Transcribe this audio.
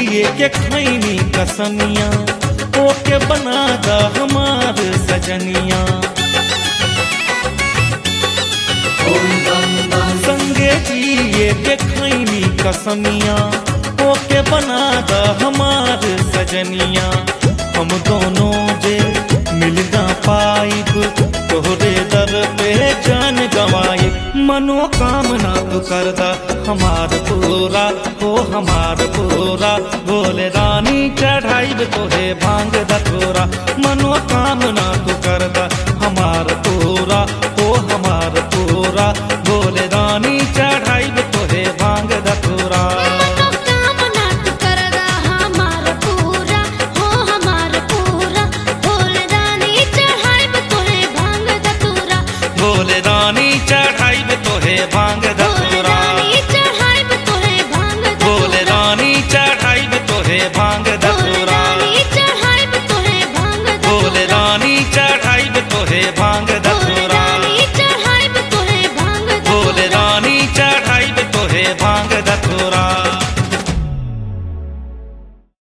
जिए के खैनी कसमिया ओके बना दा हमार सजनिया। संगे जिए के खैनी कसमिया ओके बना दा हमार सजनिया। हम दोनों जे मिल ना पाइब तोहरे दर पे जान गवाई। मनोकामना तू करदा हमार पूरा हो हमार पूरा। बोले रानी चढ़ाई तोहे भांग दथोरा। मनो